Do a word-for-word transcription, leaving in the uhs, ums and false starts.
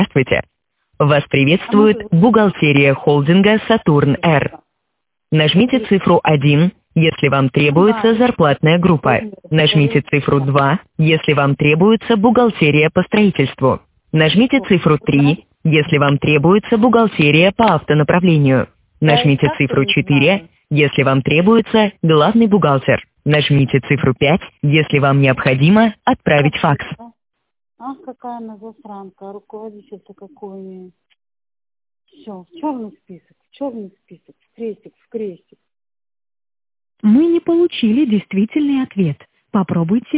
Здравствуйте. Вас А можно приветствует вот бухгалтерия холдинга «Сатурн-Р». Нажмите цифру один, если вам требуется онлайн зарплатная группа. возьму Нажмите проверку цифру сам. два, если вам требуется бухгалтерия по строительству. Нажмите Вот. цифру Узнать? три, если вам требуется бухгалтерия по автонаправлению. Я и Нажмите так цифру тоже четыре, знаю. если вам требуется главный бухгалтер. Нажмите цифру пять, если вам необходимо отправить факс. Прописка. Ах, какая она засранка. А руководитель-то какой у нее. Все, в черный список, в черный список, в крестик, в крестик. Мы не получили действительный ответ. Попробуйте